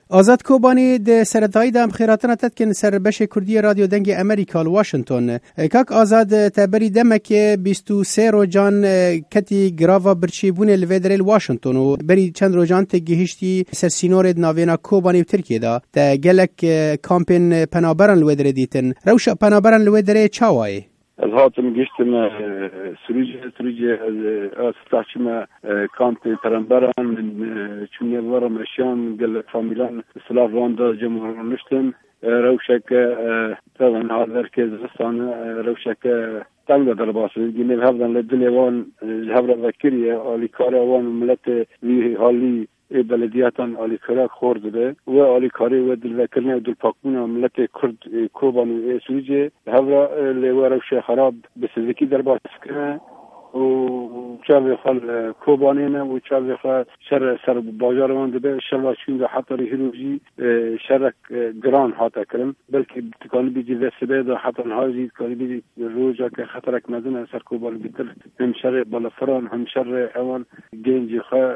آزاد کوبانی د سرتایی دام خیراتنا تدکن سر بش کردی رادیو دنگ امریکا واشنطن کاک آزاد تبری دمک 23 روزان کتی گراوا برچیبون الودر واشنطن و بری چند روزان تگهشتی سر سینور ناوینا کوبانی و ترکیه دا تا گلک کامپین پنابران الودر دیتن روش پنابران الودر چاوای الهاتم گشتم سروج استاشم کامپ پرنبران من چونی ورم اشیان گل فامیلان سلاف واندا جمهور نشتم روشک طبعا هذا كزستان روشک تنگ در باشه گینه هفدان لدلیوان هفر وکریه آلی کاروان ملت وی حالی بلدیاتان آلی کارا خورد ده و آلی کاری و دل وکرنه و دل پاکمون ملت کرد کوبانی سوریجه هفر لیوارش خراب بسزکی در باشه کنه و چاوی خال کوبانینه و چاوی خال سر بازار وان ده شلاشین ده حتی هیروجی شرک گران حتی کرم بلکه تکانی بیجی وسبه ده حتی نهازی تکانی بیجی روزا که خطرک مزنه سر کوبان بیتر هم شر بالفران هم شر اوان گنجی خال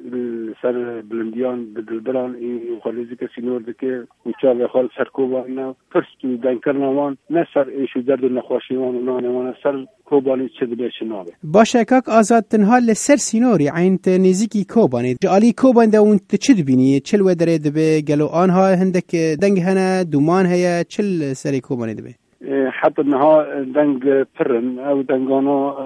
سر بلندیان بدلبران ای خالیزی که سینور دکه و چاوی خال سر کوبانینه فرست دنکرنا وان نه سر ایشو درد نخواشی وان وان سر کوبانی چه دبیش نابه باشه کاک آزاد تنها لسر سینوری عین نزیکی کوبانی جالی کوبان ده اون چه دبینی چل و دره دبه گلو آنها هندک دنگ هنه دومان هیا چل سری کوبانی دبه حتی نها دنگ پرن او دنگانا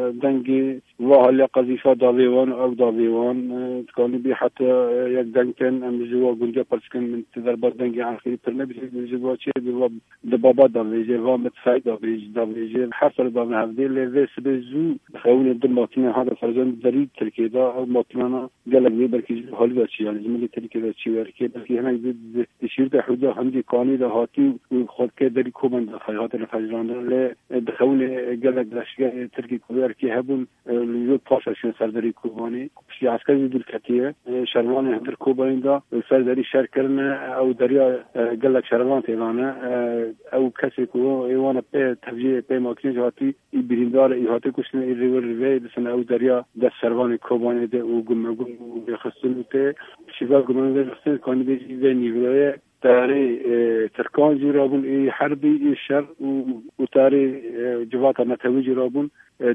دنگ واهل قضیفه داویوان او داویوان تکانی بی حتی یک دنگ کن ام جوا گنجا پرسکن من تدر با دنگ آخری پرنه بیشتر جوا چه بیوا دبابا داویجه و متفای داویجه حصل داوی هفته لیوه سبزو خون دل ماتینه هذا فرزان دری ترکیه دا او ماتینانا گلگ بی برکی حالی دا چی یعنی جمعی ترکیه دا چی ورکی برکی هنگ دشیر دا حدا همدی کانی دا هاتی خود که دری کوبان دا خیاط الفجران ل دخون گلگ داشته ترکی کوبر کی هبون لیو پاسشون سردری کوبانی شی عسکری دل کتیه شروان هندر کوبانی دا سردری شهر کردن او دریا گلگ شروان تیلانه او کسی کو ایوان به تفجیه به ماکینه جاتی ای بریندار ای هاته کشنه ای ریور ریوی دسن او دریا دست شروان کوبانی ده او گمگم بخستنوته شیوا گمگم بخستن کانی بیشی و نیروی تاری ترکان جرابون ای حربی ای شر و تاری جوات نتوی جرابون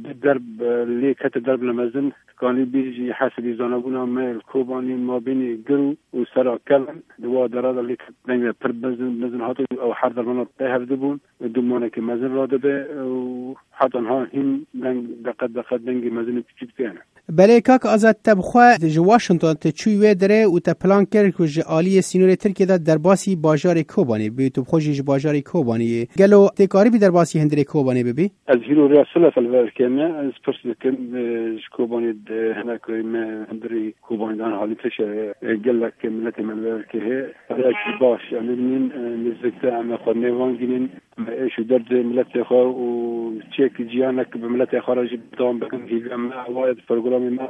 درب لیکت درب لمزن کانی بیجی حسبی زنابونا میل کوبانی ما بینی گرو و سرا کلن دوا دراد لیکت نگه پر بزن هاتو او حر در مناط تهر دبون دومانه که مزن را دبه و حتی ها هم دقت دنگی مزن پیچید پیانه بله کاک آزاد تبخوا جو واشنطن تچوی دره و تا پلان کرد که جالی سینور ترکیه دا در باسی بازار کوبانی بی تو خوشی بازار کوبانی گلو تکاری بی در باسی هندره کوبانی ببی از هیرو راسل فلور کنه از پرس کن کوبانی هناك هندري کوبانی دان حالی تشه گلک که ملت منور که راکی باش یعنی من نزدیک ام خانه وانگین ایشو درد ملت خو و چیک جیانک به ملت خارج دام بکن که ما واید پروگرام ما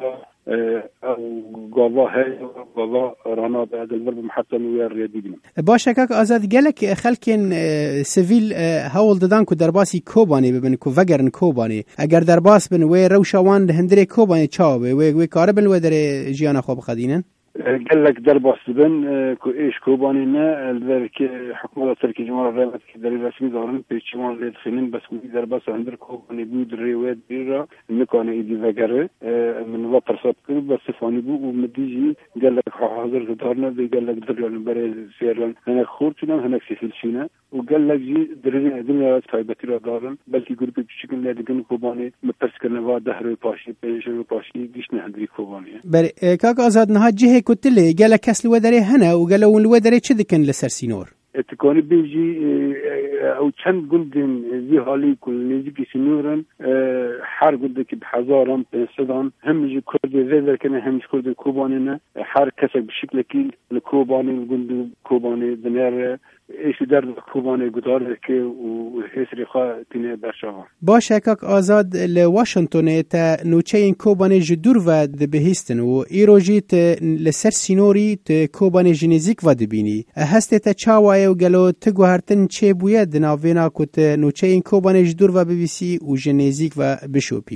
او گاوا هی گاوا رانا بعد الورب محتم وير ريدينا باشه کاک آزاد گلک خلکن سیویل هول دادن کو درباسی کوبانی ببن کو وگرن کوبانی اگر درباس بن و روشوان هندره کوبانی چاوه و کاربل و در جیانا خو بخدینن قال لك درباس بن ايش كوباني نا ذلك حكومه تركي جمهوريه الرئاسه كدليل رسمي ظهرن بيشمون اللي دخلين بس درباس عند كوباني بود الريوات بيرا مكان ايدي فجر من وطر صوت بس فاني بو ومديجي قال لك حاضر دارنا قال لك دريا البري سيرن انا خورتنا هناك في الشينا وقال لك جي درينا دنيا تايبتي دارن بلكي جروب بشكل لادغن كوباني متسكن وا دهر باشي بيجو باشي ديشنا عندي كوباني بل كاك آزاد نها جهه كتله قال كاس الودري هنا وقالوا الودري چدكن لسر سينور تكوني بيجي او چند گندن زی حالی کل نزدیکی سنورن هر گنده که بحزارم بسدان هم جی کرد زیدر کنه هم کرد کوبانی نه هر کسی بشکل کی لکوبانی گند کوبانی دنیار ایشی در کوبانی گذار که و حسری خواه تینه برشاوان باشه کاک آزاد لواشنطن تا نوچه این کوبانی جدور و دبهیستن و ایرو جیت لسر سینوری تا کوبانی جنیزیک و دبینی هست تا چاوائه و گلو تگو هرتن چه بوید ناوینا کت نوچه این کوبانی جدور و ببیسی و جنیزیک و بشوپینی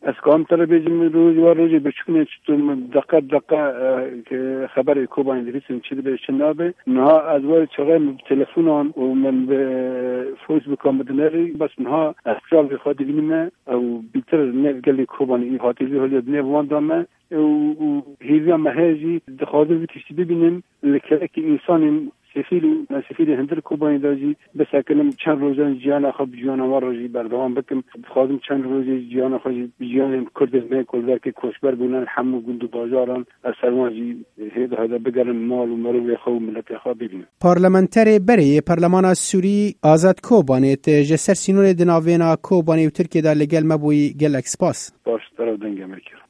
اسکان تر بیجم روزی بچکنه چطور دقیقه که خبر کوبانی دریسن چیزی به شنابه نها از وقت چقدر تلفنان و من به فیسبوک آمدنری بس نها اسکال بخواد بینیم او بیشتر نگلی کوبانی هاتیلی هلی دنیا وان دامه و هیچ مهاجی دخواه بیشتر ببینیم لکه که انسان سفیر هندر کوبانی داشتی بس اکنم چند روزان جیان خب جیان ما روزی بردوام بکم خواهیم چند روزی جیان خواهی جیان کرد میکرده که کشبر بونن همو گند بازاران از سرماجی هدا بگرن مال و مروی خو ملت خواه ببینیم. پارلمانتر بری پارلمان سوری آزاد کوبانیت جسر سینون دناوینا کوبانی و ترکیه دا لگل مبوی گل اکسپاس. باش درو دنگ امریکا.